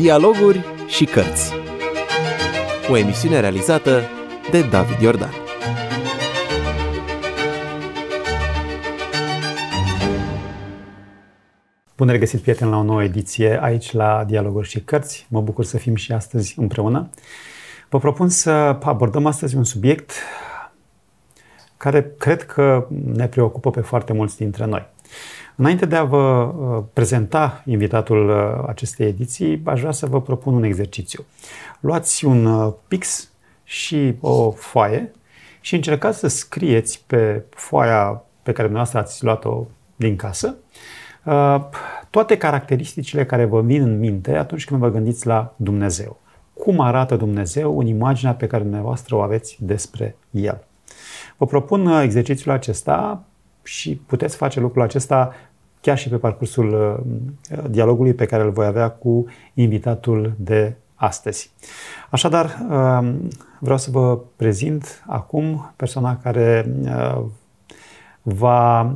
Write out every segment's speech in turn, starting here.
Dialoguri și cărți. O emisiune realizată de David Iordan. Bun regăsit, prieteni, la o nouă ediție aici la Dialoguri și cărți. Mă bucur să fim și astăzi împreună. Vă propun să abordăm astăzi un subiect care cred că ne preocupă pe foarte mulți dintre noi. Înainte de a vă prezenta invitatul acestei ediții, aș vrea să vă propun un exercițiu. Luați un pix și o foaie și încercați să scrieți pe foaia pe care dumneavoastră ați luat-o din casă toate caracteristicile care vă vin în minte atunci când vă gândiți la Dumnezeu. Cum arată Dumnezeu în imaginea pe care dumneavoastră o aveți despre El. Vă propun exercițiul acesta și puteți face lucrul acesta chiar și pe parcursul dialogului pe care îl voi avea cu invitatul de astăzi. Așadar, vreau să vă prezint acum persoana care va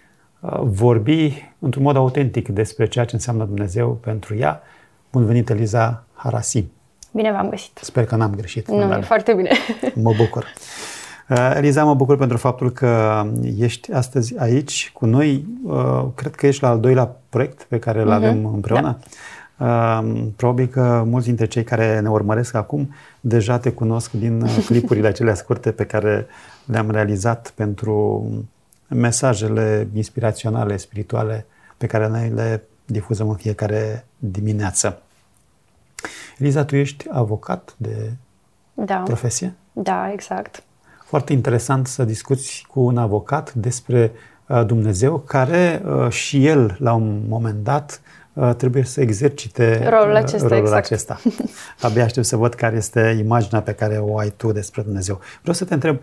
vorbi într-un mod autentic despre ceea ce înseamnă Dumnezeu pentru ea. Bun venit, Eliza Harasi! Bine v-am găsit! Sper că n-am greșit. Nu, e foarte bine! Mă bucur! Eliza, mă bucur pentru faptul că ești astăzi aici cu noi. Cred că ești la al doilea proiect pe care îl avem împreună. Da. Probabil că mulți dintre cei care ne urmăresc acum deja te cunosc din clipurile acelea scurte pe care le-am realizat pentru mesajele inspiraționale, spirituale pe care noi le difuzăm în fiecare dimineață. Eliza, tu ești avocat de profesie? Da, exact. Foarte interesant să discuți cu un avocat despre Dumnezeu, care și el, la un moment dat, trebuie să exercite rolul acesta. Abia aștept să văd care este imaginea pe care o ai tu despre Dumnezeu. Vreau să te întreb,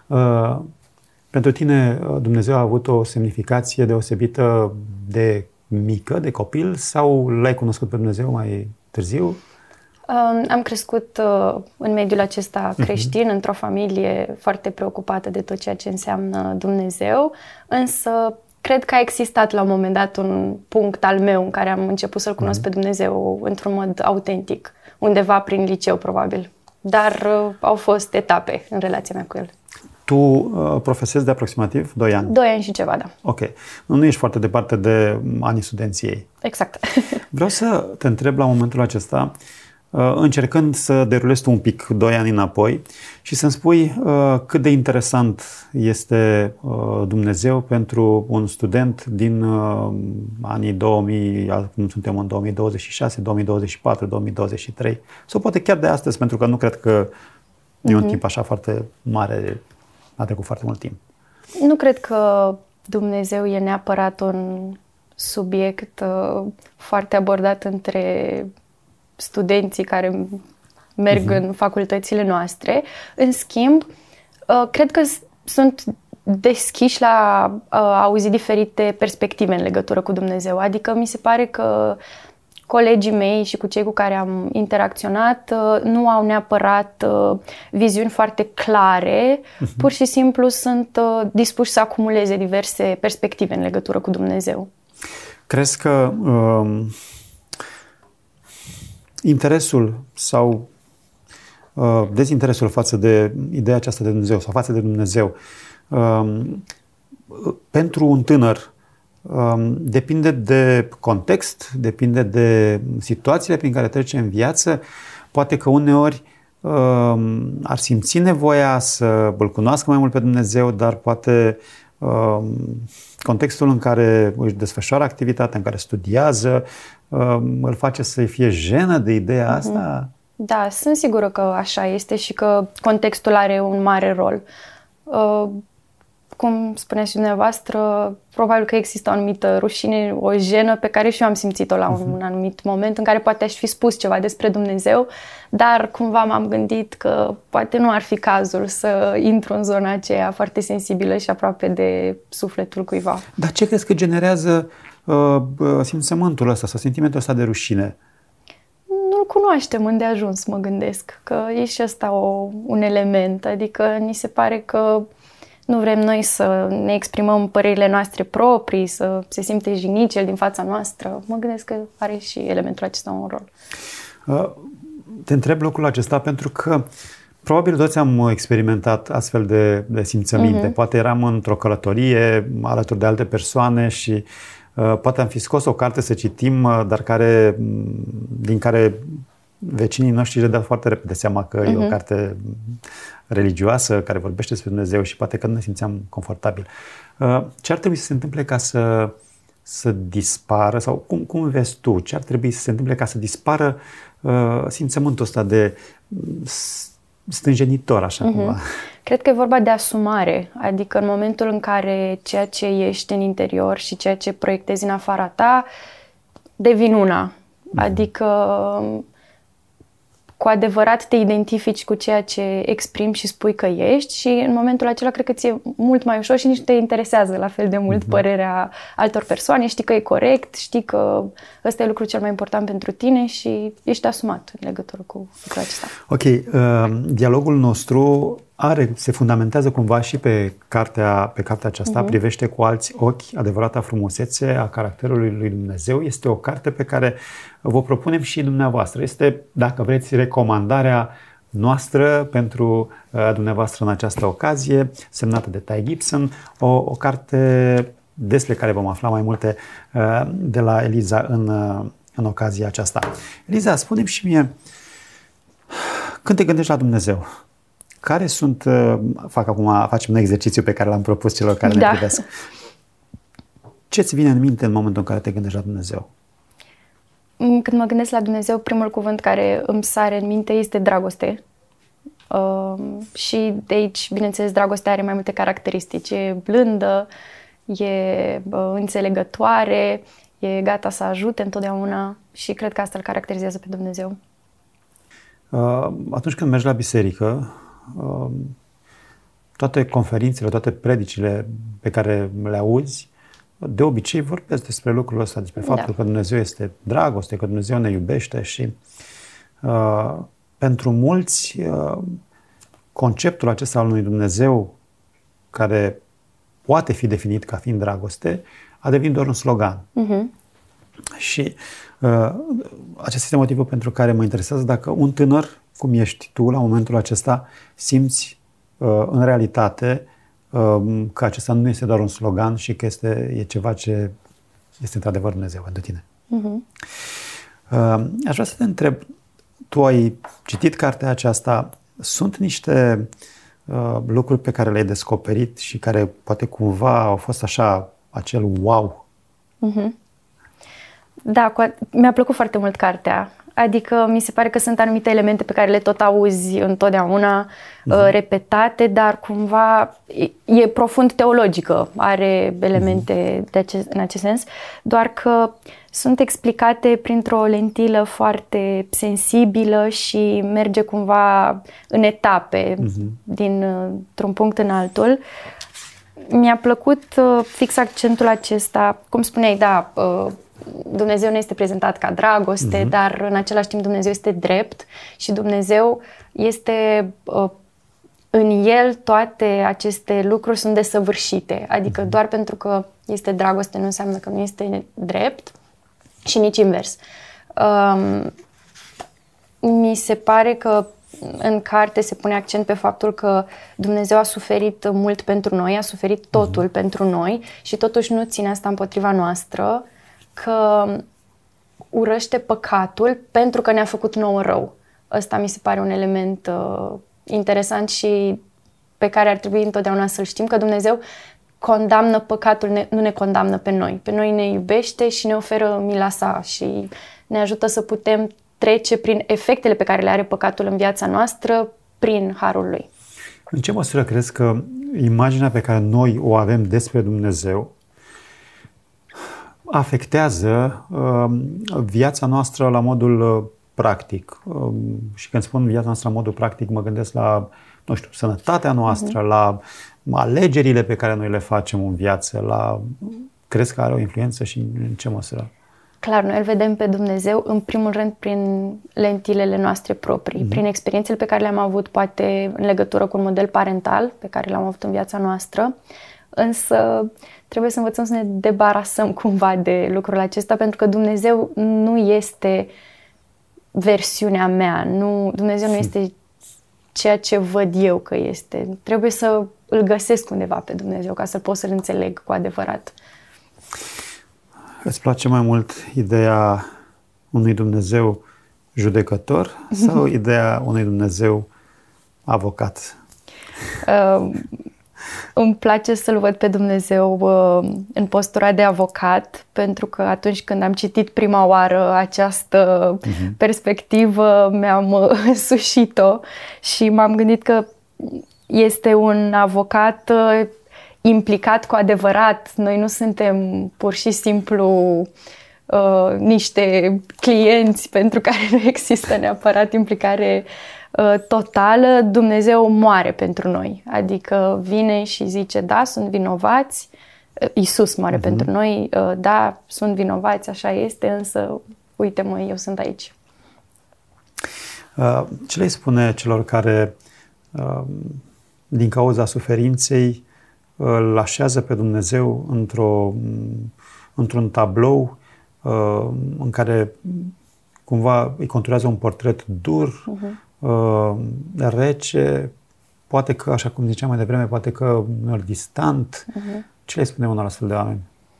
pentru tine Dumnezeu a avut o semnificație deosebită de mică, de copil, sau l-ai cunoscut pe Dumnezeu mai târziu? Am crescut în mediul acesta creștin, într-o familie foarte preocupată de tot ceea ce înseamnă Dumnezeu, însă cred că a existat la un moment dat un punct al meu în care am început să-L cunosc pe Dumnezeu într-un mod autentic, undeva prin liceu probabil, dar au fost etape în relația mea cu El. Tu profesezi de aproximativ 2 ani? 2 ani și ceva, da. Ok. Nu ești foarte departe de anii studenției. Exact. Vreau să te întreb la momentul acesta, încercând să derulezi tu un pic 2 ani înapoi și să-mi spui cât de interesant este Dumnezeu pentru un student din anii 2000, acum suntem în 2026, 2024, 2023, sau poate chiar de astăzi, pentru că nu cred că e un timp așa foarte mare, a trecut foarte mult timp. Nu cred că Dumnezeu e neapărat un subiect foarte abordat între studenții care merg în facultățile noastre. În schimb, cred că sunt deschiși la auzi diferite perspective în legătură cu Dumnezeu. Adică mi se pare că colegii mei și cu cei cu care am interacționat nu au neapărat viziuni foarte clare, pur și simplu sunt dispuși să acumuleze diverse perspective în legătură cu Dumnezeu. Crezi că interesul sau dezinteresul față de ideea aceasta de Dumnezeu sau față de Dumnezeu pentru un tânăr depinde de context, depinde de situațiile prin care trece în viață. Poate că uneori ar simți nevoia să îl cunoască mai mult pe Dumnezeu, dar poate contextul în care își desfășoară activitatea, în care studiază, îl face să fie jenă de ideea asta? Da, sunt sigură că așa este și că contextul are un mare rol. Cum spuneați și dumneavoastră, probabil că există o anumită rușine, o jenă pe care și eu am simțit-o la un anumit moment în care poate aș fi spus ceva despre Dumnezeu, dar cumva m-am gândit că poate nu ar fi cazul să intru în zona aceea foarte sensibilă și aproape de sufletul cuiva. Dar ce crezi că generează simțământul ăsta sau sentimentul ăsta de rușine? Nu-l cunoaștem îndeajuns, mă gândesc, că e și ăsta un element, adică ni se pare că nu vrem noi să ne exprimăm părerile noastre proprii, să se simte jignit cel din fața noastră. Mă gândesc că are și elementul acesta un rol. Te întreb lucrul acesta pentru că probabil toți am experimentat astfel de simțăminte. Poate eram într-o călătorie alături de alte persoane și poate am fi scos o carte să citim, dar din care vecinii noștri le dau foarte repede seama că e o carte religioasă care vorbește despre Dumnezeu și poate că nu ne simțeam confortabil. Ce ar trebui să se întâmple ca să dispară, sau cum vezi tu, ce ar trebui să se întâmple ca să dispară simțământul ăsta de stânjenitor, așa cumva? Cred că e vorba de asumare, adică în momentul în care ceea ce ești în interior și ceea ce proiectezi în afara ta devin una. Adică cu adevărat te identifici cu ceea ce exprimi și spui că ești și în momentul acela cred că ți-e mult mai ușor și nici nu te interesează la fel de mult părerea altor persoane, știi că e corect, știi că ăsta e lucrul cel mai important pentru tine și ești asumat în legătură cu lucrul acesta. Ok, dialogul nostru se fundamentează cumva și pe cartea aceasta, privește cu alți ochi adevărata frumusețe a caracterului lui Dumnezeu. Este o carte pe care vă propunem și dumneavoastră. Este, dacă vreți, recomandarea noastră pentru dumneavoastră în această ocazie, semnată de Ty Gibson, o carte despre care vom afla mai multe de la Eliza în ocazia aceasta. Eliza, spune-mi și mie, când te gândești la Dumnezeu, care sunt, facem un exercițiu pe care l-am propus celor care ne privesc. Ce-ți vine în minte în momentul în care te gândești la Dumnezeu? Când mă gândesc la Dumnezeu, primul cuvânt care îmi sare în minte este dragoste. Și de aici, bineînțeles, dragostea are mai multe caracteristici. E blândă, e înțelegătoare, e gata să ajute întotdeauna și cred că asta îl caracterizează pe Dumnezeu. Atunci când mergi la biserică, toate conferințele, toate predicile pe care le auzi, de obicei vorbesc despre lucrul ăsta, despre faptul că Dumnezeu este dragoste, că Dumnezeu ne iubește și pentru mulți conceptul acesta al unui Dumnezeu care poate fi definit ca fiind dragoste a devenit doar un slogan. Și acesta este motivul pentru care mă interesează dacă un tânăr, cum ești tu la momentul acesta, simți în realitate că acesta nu este doar un slogan și că e ceva ce este într-adevăr Dumnezeu pentru tine. Aș vrea să te întreb, tu ai citit cartea aceasta, sunt niște lucruri pe care le-ai descoperit și care poate cumva au fost așa, acel wow? Da, mi-a plăcut foarte mult cartea. Adică mi se pare că sunt anumite elemente pe care le tot auzi întotdeauna, repetate, dar cumva e profund teologică, are elemente în acest sens, doar că sunt explicate printr-o lentilă foarte sensibilă și merge cumva în etape, dintr-un punct în altul. Mi-a plăcut fix accentul acesta, cum spuneai, Dumnezeu nu este prezentat ca dragoste, dar în același timp Dumnezeu este drept și Dumnezeu este, în El toate aceste lucruri sunt desăvârșite. Adică doar pentru că este dragoste nu înseamnă că nu este drept și nici invers. Mi se pare că în carte se pune accent pe faptul că Dumnezeu a suferit mult pentru noi, a suferit totul pentru noi și totuși nu ține asta împotriva noastră, că urăște păcatul pentru că ne-a făcut nouă rău. Ăsta mi se pare un element interesant și pe care ar trebui întotdeauna să-l știm, că Dumnezeu condamnă păcatul, nu ne condamnă pe noi. Pe noi ne iubește și ne oferă mila sa și ne ajută să putem trece prin efectele pe care le are păcatul în viața noastră prin harul lui. În ce măsură crezi că imaginea pe care noi o avem despre Dumnezeu afectează viața noastră la modul practic? Și când spun viața noastră la modul practic, mă gândesc la, nu știu, sănătatea noastră, la alegerile pe care noi le facem în viață, crezi că are o influență și în ce măsură? Clar, noi îl vedem pe Dumnezeu în primul rând prin lentilele noastre proprii, prin experiențele pe care le-am avut poate în legătură cu un model parental pe care l-am avut în viața noastră, însă trebuie să învățăm să ne debarasăm cumva de lucrul acesta, pentru că Dumnezeu nu este versiunea mea. Nu, Dumnezeu nu este ceea ce văd eu că este. Trebuie să îl găsesc undeva pe Dumnezeu ca să pot să-l înțeleg cu adevărat. Îți place mai mult ideea unui Dumnezeu judecător sau ideea unui Dumnezeu avocat? Îmi place să-L văd pe Dumnezeu în postura de avocat, pentru că atunci când am citit prima oară această perspectivă, mi-am sușit-o și m-am gândit că este un avocat implicat cu adevărat. Noi nu suntem pur și simplu niște clienți pentru care nu există neapărat implicare totală. Dumnezeu moare pentru noi, adică vine și zice, da, sunt vinovați, Iisus moare pentru noi, da, sunt vinovați, așa este, însă uite-mă, eu sunt aici. Ce le spune celor care din cauza suferinței îl așează pe Dumnezeu într-un tablou în care cumva îi conturează un portret dur, rece, poate că, așa cum ziceam mai devreme, poate că uneori distant. Ce le spune unor astfel de oameni?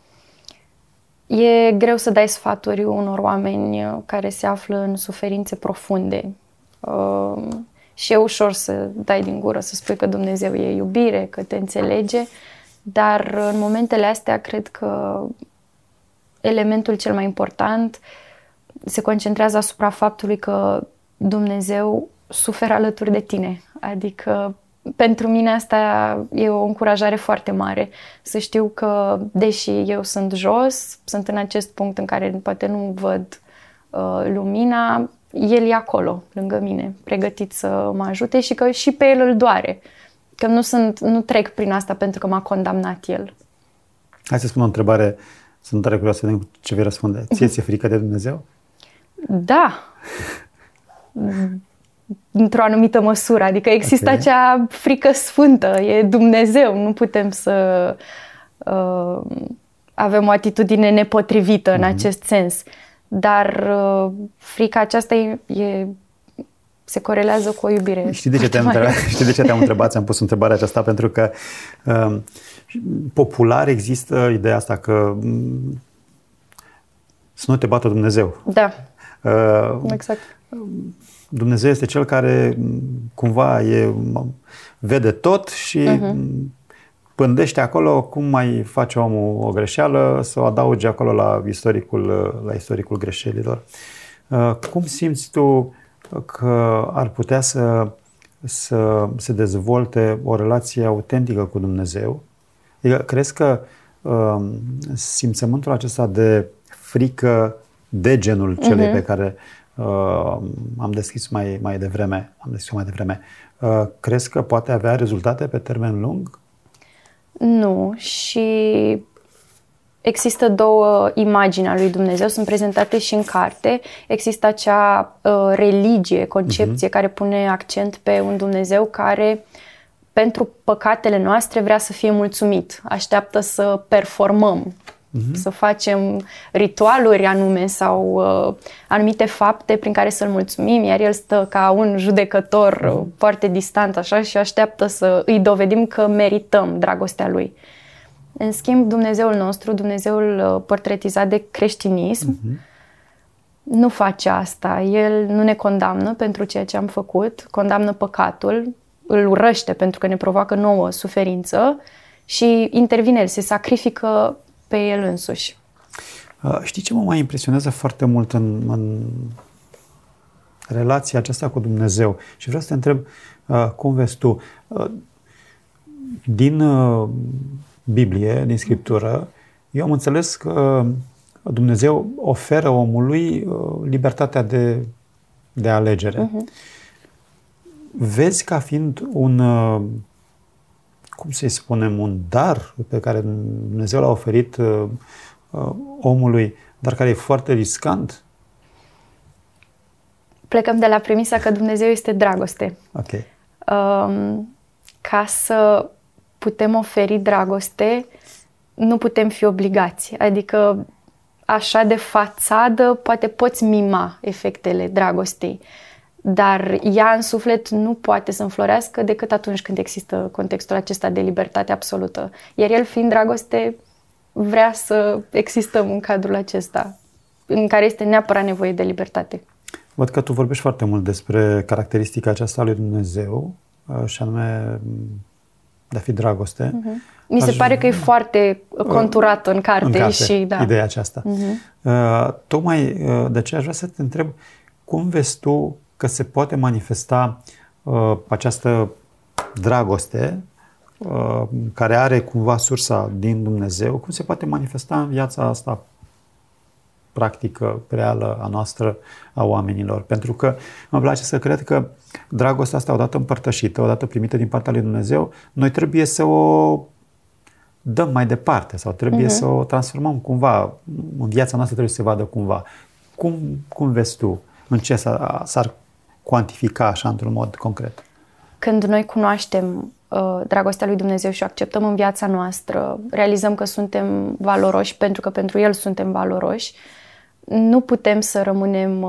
E greu să dai sfaturi unor oameni care se află în suferințe profunde. Și e ușor să dai din gură, să spui că Dumnezeu e iubire, că te înțelege, dar în momentele astea cred că elementul cel mai important se concentrează asupra faptului că Dumnezeu suferă alături de tine. Adică pentru mine asta e o încurajare foarte mare. Să știu că, deși eu sunt jos, sunt în acest punct în care poate nu văd lumina, El e acolo, lângă mine, pregătit să mă ajute și că și pe El îl doare. Că nu trec prin asta pentru că m-a condamnat El. Hai să spun o întrebare, sunt tare curioasă să vedem ce vei răspunde. Ție-ți frică de Dumnezeu? Da. Într-o anumită măsură. Adică există acea frică sfântă. E Dumnezeu. Nu putem să avem o atitudine nepotrivită în acest sens. Dar frica aceasta se corelează cu o iubire. Știi de ce te-am întrebat? Ți-am pus întrebarea aceasta pentru că popular există ideea asta că să nu te bată Dumnezeu. Da. Exact. Dumnezeu este cel care cumva vede tot și pândește acolo cum mai face omul o greșeală, să o adauge acolo la istoricul greșelilor. Cum simți tu că ar putea să se dezvolte o relație autentică cu Dumnezeu? Adică, crezi că simțământul acesta de frică de genul celei pe care am deschis mai devreme, crezi că poate avea rezultate pe termen lung? Nu, și există două imagini a lui Dumnezeu, sunt prezentate și în carte. Există acea religie, concepție care pune accent pe un Dumnezeu care pentru păcatele noastre vrea să fie mulțumit, așteaptă să performăm, să facem ritualuri anume sau anumite fapte prin care să-L mulțumim, iar El stă ca un judecător foarte distant așa și așteaptă să îi dovedim că merităm dragostea Lui. În schimb, Dumnezeul nostru, Dumnezeul portretizat de creștinism, nu face asta. El nu ne condamnă pentru ceea ce am făcut, condamnă păcatul, îl urăște pentru că ne provoacă nouă suferință și intervine, El se sacrifică pe El însuși. Știi ce mă mai impresionează foarte mult în relația aceasta cu Dumnezeu? Și vreau să te întreb, cum vezi tu? Din Biblie, din Scriptură, eu am înțeles că Dumnezeu oferă omului libertatea de alegere. Vezi ca fiind cum să-i spunem, un dar pe care Dumnezeu l-a oferit omului, dar care e foarte riscant? Plecăm de la premisa că Dumnezeu este dragoste. Okay. Ca să putem oferi dragoste, nu putem fi obligați. Adică așa de fațadă poate poți mima efectele dragostei, dar ea în suflet nu poate să înflorească decât atunci când există contextul acesta de libertate absolută. Iar el, fiind dragoste, vrea să existăm în cadrul acesta, în care este neapărat nevoie de libertate. Văd că tu vorbești foarte mult despre caracteristica aceasta a lui Dumnezeu, și anume de a fi dragoste. Mi se pare că e foarte conturat în carte. Și, da. Ideea aceasta. Tocmai de aceea aș vrea să te întreb, cum vezi tu că se poate manifesta această dragoste care are cumva sursa din Dumnezeu, cum se poate manifesta în viața asta practică, reală a noastră, a oamenilor? Pentru că mă place să cred că dragostea asta, odată împărtășită, odată primită din partea lui Dumnezeu, noi trebuie să o dăm mai departe sau trebuie să o transformăm cumva, în viața noastră trebuie să se vadă cumva. Cum vezi tu în ce s-ar cuantifica așa într-un mod concret? Când noi cunoaștem dragostea lui Dumnezeu și o acceptăm în viața noastră, realizăm că suntem valoroși pentru că pentru El suntem valoroși, nu putem să rămânem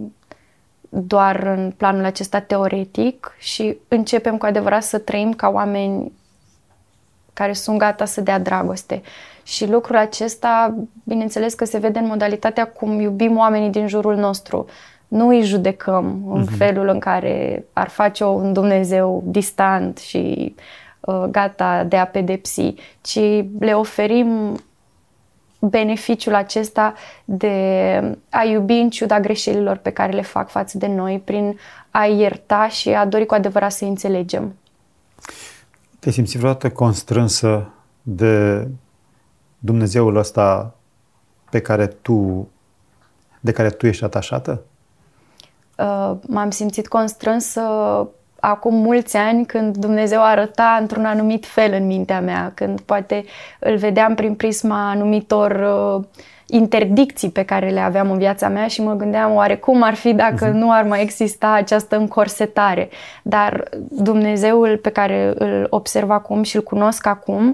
doar în planul acesta teoretic și începem cu adevărat să trăim ca oameni care sunt gata să dea dragoste. Și lucrul acesta, bineînțeles că se vede în modalitatea cum iubim oamenii din jurul nostru. Nu îi judecăm în felul în care ar face-o un Dumnezeu distant și gata de a pedepsi, ci le oferim beneficiul acesta de a iubi în ciuda greșelilor pe care le fac față de noi, prin a ierta și a dori cu adevărat să înțelegem. Te-ai simțit vreodată constrânsă de Dumnezeul ăsta de care tu ești atașată? M-am simțit constrânsă acum mulți ani când Dumnezeu arăta într-un anumit fel în mintea mea, când poate îl vedeam prin prisma anumitor interdicții pe care le aveam în viața mea și mă gândeam oare cum ar fi dacă nu ar mai exista această încorsetare. Dar Dumnezeul pe care îl observ acum și îl cunosc acum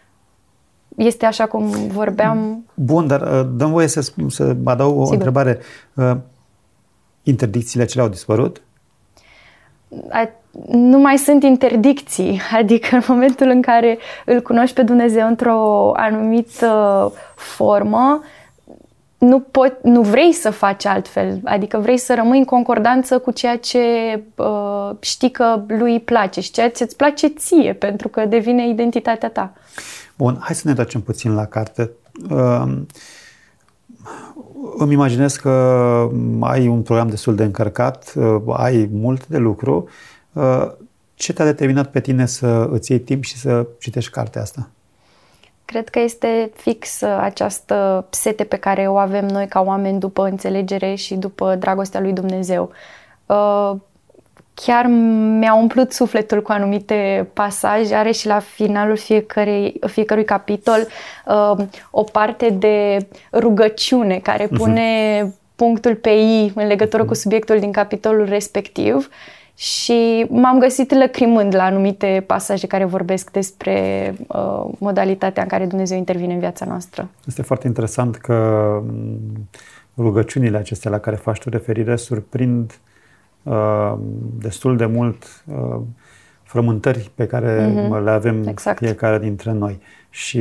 este așa cum vorbeam. Bun, dar dă-mi voie să adaug o întrebare. Interdicțiile acelea au dispărut? Nu mai sunt interdicții, adică în momentul în care îl cunoști pe Dumnezeu într-o anumită formă, nu vrei să faci altfel, adică vrei să rămâi în concordanță cu ceea ce știi că lui îi place și ceea ce îți place ție, pentru că devine identitatea ta. Bun, hai să ne întoarcem puțin la carte. Îmi imaginez că ai un program destul de încărcat, ai mult de lucru. Ce te-a determinat pe tine să îți iei timp și să citești cartea asta? Cred că este fix această sete pe care o avem noi ca oameni după înțelegere și după dragostea lui Dumnezeu. Chiar mi-a umplut sufletul cu anumite pasaje, are și la finalul fiecărui capitol o parte de rugăciune care pune punctul pe I în legătură cu subiectul din capitolul respectiv și m-am găsit lăcrimând la anumite pasaje care vorbesc despre modalitatea în care Dumnezeu intervine în viața noastră. Este foarte interesant că rugăciunile acestea la care faci tu referire surprind destul de mult frământări pe care le avem fiecare dintre noi și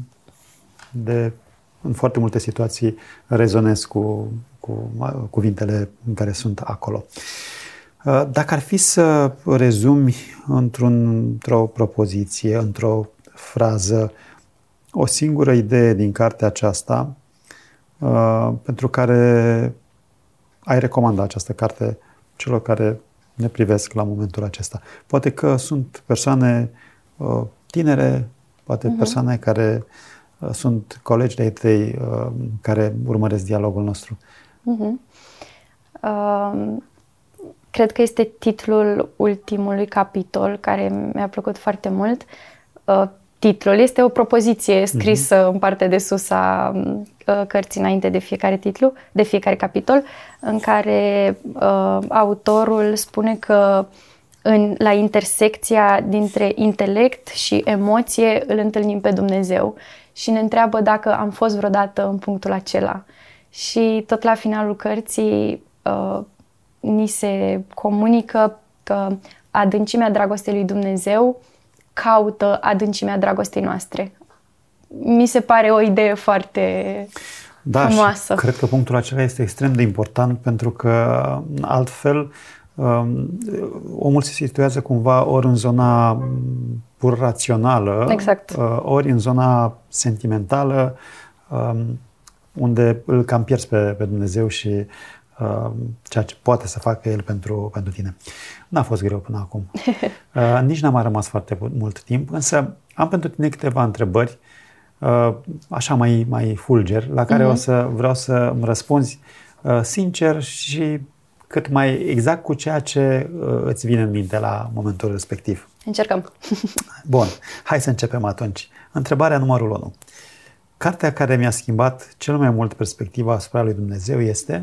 în foarte multe situații rezonez cu cuvintele în care sunt acolo. Dacă ar fi să rezumi într-o propoziție, într-o frază, o singură idee din cartea aceasta pentru care ai recomanda această carte celor care ne privesc la momentul acesta. Poate că sunt persoane tinere, poate persoane care sunt colegi de-ai tăi care urmăresc dialogul nostru. Cred că este titlul ultimului capitol care mi-a plăcut foarte mult. Titlul este o propoziție scrisă în partea de sus a cărții înainte de fiecare titlu, de fiecare capitol, în care autorul spune că la intersecția dintre intelect și emoție îl întâlnim pe Dumnezeu și ne întreabă dacă am fost vreodată în punctul acela. Și tot la finalul cărții ni se comunică că adâncimea dragostei lui Dumnezeu caută adâncimea dragostei noastre. Mi se pare o idee foarte frumoasă. Și cred că punctul acela este extrem de important, pentru că altfel omul se situează cumva ori în zona pur rațională, exact, ori în zona sentimentală, unde îl cam pierzi pe Dumnezeu și ceea ce poate să facă El pentru tine. N-a fost greu până acum. Nici n-a mai rămas foarte mult timp, însă am pentru tine câteva întrebări, așa mai fulger, la care vreau să îmi răspunzi sincer și cât mai exact cu ceea ce îți vine în minte la momentul respectiv. Încercăm. Bun, hai să începem atunci. Întrebarea numărul 1. Cartea care mi-a schimbat cel mai mult perspectiva asupra lui Dumnezeu este?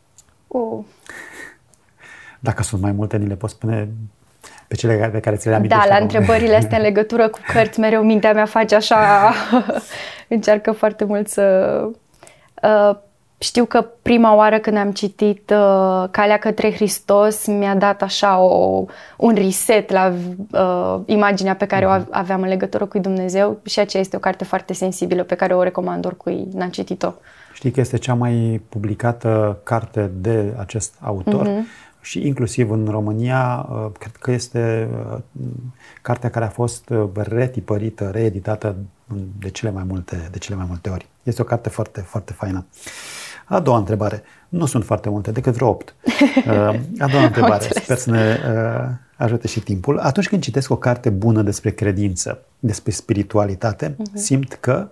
Dacă sunt mai multe, ni le poți spune pe cele pe care ți le amintești. Da, la întrebările astea în legătură cu cărți, mereu mintea mea face așa, încearcă foarte mult să... Știu că prima oară când am citit Calea către Hristos mi-a dat așa un reset la imaginea pe care o aveam în legătură cu Dumnezeu, și aceea este o carte foarte sensibilă pe care o recomand oricui n-a citit-o. Știi că este cea mai publicată carte de acest autor și inclusiv în România cred că este cartea care a fost retipărită, reeditată de cele mai multe ori. Este o carte foarte, foarte faină. A doua întrebare. Nu sunt foarte multe, decât vreo 8. A doua întrebare. Sper să ne ajute și timpul. Atunci când citesc o carte bună despre credință, despre spiritualitate, simt că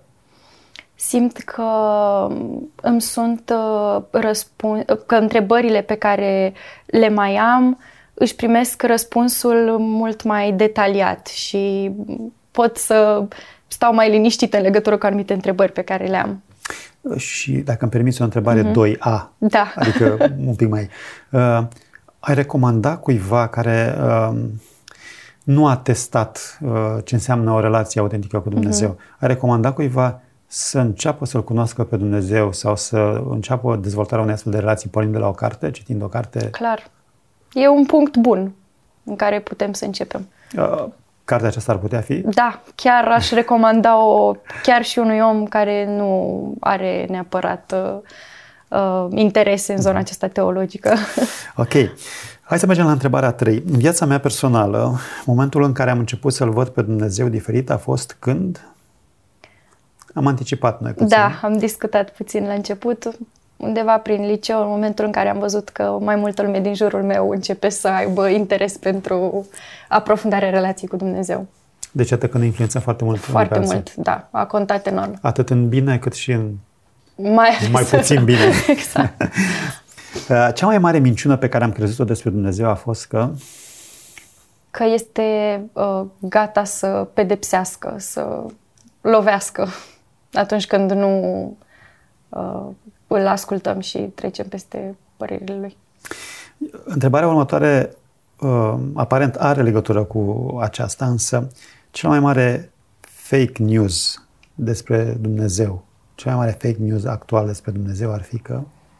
îmi sunt că întrebările pe care le mai am își primesc răspunsul mult mai detaliat și pot să stau mai liniștită în legătură cu anumite întrebări pe care le am. Și dacă îmi permiți o întrebare 2A, da. Adică un pic mai... ai recomanda cuiva care nu a testat ce înseamnă o relație autentică cu Dumnezeu, ai recomanda cuiva să înceapă să-L cunoască pe Dumnezeu sau să înceapă dezvoltarea unei astfel de relații pornind de la o carte, citind o carte? Clar. E un punct bun în care putem să începem. Cartea aceasta ar putea fi? Da, chiar aș recomanda-o chiar și unui om care nu are neapărat interese în zona aceasta teologică. Ok. Hai să mergem la întrebarea 3. În viața mea personală, momentul în care am început să-L văd pe Dumnezeu diferit a fost când? Am anticipat noi puțin. Da, am discutat puțin la început, undeva prin liceu, în momentul în care am văzut că mai multă lume din jurul meu începe să aibă interes pentru aprofundarea relației cu Dumnezeu. Deci atât când influența foarte mult. Foarte mult, da. A contat enorm. Atât în bine cât și în mai puțin bine. Exact. Cea mai mare minciună pe care am crezut-o despre Dumnezeu a fost că este gata să pedepsească, să lovească atunci când nu îl ascultăm și trecem peste părerile lui. Întrebarea următoare aparent are legătură cu aceasta, însă cel mai mare fake news despre Dumnezeu, cel mai mare fake news actual despre Dumnezeu ar fi că?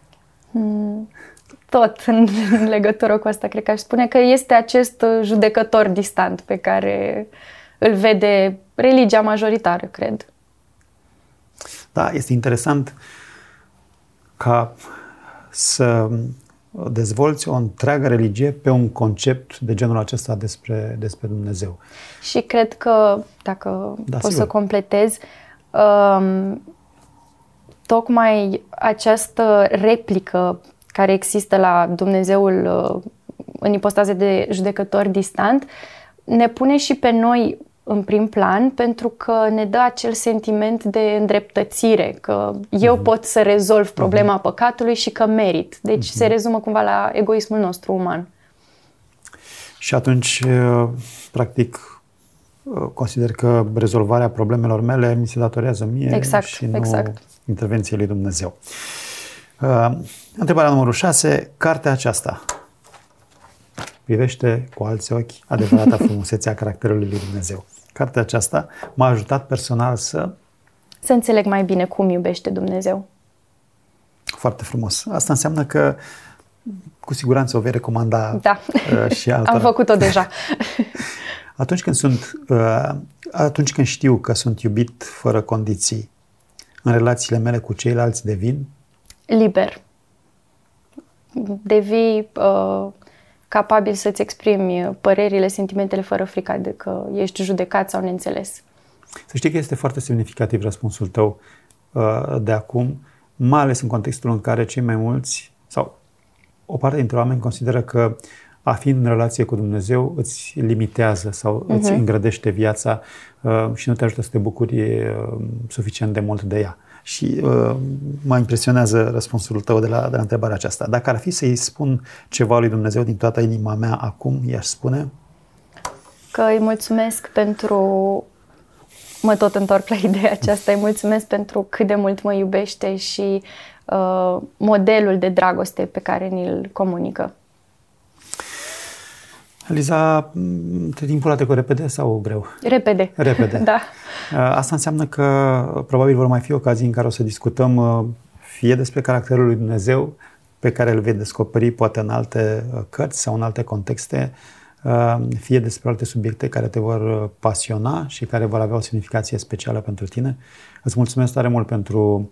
Tot în legătură cu asta, cred că aș spune că este acest judecător distant pe care îl vede religia majoritară, cred. Da, este interesant ca să dezvolți o întreagă religie pe un concept de genul acesta despre Dumnezeu. Și cred că, dacă pot să completez, tocmai această replică care există la Dumnezeul în ipostaze de judecător distant ne pune și pe noi în prim plan, pentru că ne dă acel sentiment de îndreptățire, că eu pot să rezolv problema păcatului și că merit. Deci se rezumă cumva la egoismul nostru uman. Și atunci, practic, consider că rezolvarea problemelor mele mi se datorează mie și nu intervenției lui Dumnezeu. Întrebarea numărul 6. Cartea aceasta privește cu alți ochi adevărata frumusețe a caracterului lui Dumnezeu. Cartea aceasta m-a ajutat personal să să înțeleg mai bine cum iubește Dumnezeu. Foarte frumos. Asta înseamnă că cu siguranță o vei recomanda și altora. Am făcut-o deja. Atunci când știu că sunt iubit fără condiții, în relațiile mele cu ceilalți devin? Liber. Devii capabil să-ți exprimi părerile, sentimentele fără frică de că ești judecat sau neînțeles. Să știi că este foarte semnificativ răspunsul tău de acum, mai ales în contextul în care cei mai mulți sau o parte dintre oameni consideră că a fi în relație cu Dumnezeu îți limitează sau îți îngrădește viața și nu te ajută să te bucuri suficient de mult de ea. Și mă impresionează răspunsul tău de la întrebarea aceasta. Dacă ar fi să-i spun ceva lui Dumnezeu din toată inima mea acum, i-aș spune? Că îi mulțumesc pentru... Mă tot întorc la ideea aceasta. Îi mulțumesc pentru cât de mult mă iubește și modelul de dragoste pe care ni-l comunică. Liza, timpul a trecut repede sau greu? Repede. Repede. Da. Asta înseamnă că probabil vor mai fi ocazii în care o să discutăm fie despre caracterul lui Dumnezeu, pe care îl vei descoperi poate în alte cărți sau în alte contexte, fie despre alte subiecte care te vor pasiona și care vor avea o semnificație specială pentru tine. Îți mulțumesc tare mult pentru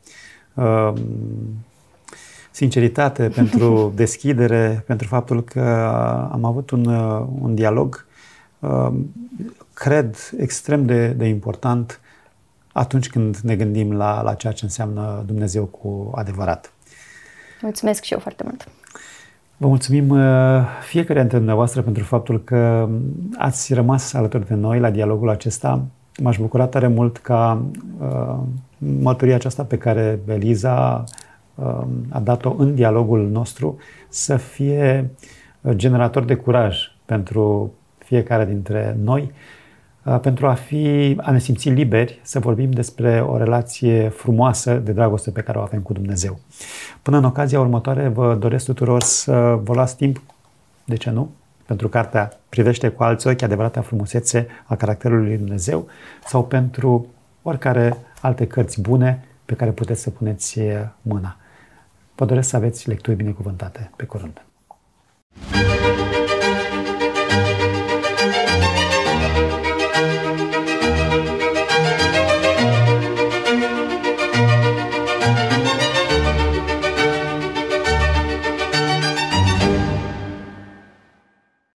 sinceritate, pentru deschidere, pentru faptul că am avut un dialog, cred, extrem de important atunci când ne gândim la ceea ce înseamnă Dumnezeu cu adevărat. Mulțumesc și eu foarte mult! Vă mulțumim fiecare dintre dumneavoastră pentru faptul că ați rămas alături de noi la dialogul acesta. M-aș bucura tare mult ca mărturia aceasta pe care Eliza a dat-o în dialogul nostru să fie generator de curaj pentru fiecare dintre noi, pentru a ne simți liberi să vorbim despre o relație frumoasă de dragoste pe care o avem cu Dumnezeu. Până în ocazia următoare vă doresc tuturor să vă luați timp, de ce nu, pentru cartea Privește cu alți ochi adevărata frumusețe a caracterului lui Dumnezeu sau pentru oricare alte cărți bune pe care puteți să puneți mâna. Vă doresc să aveți lecturi binecuvântate. Pe curând!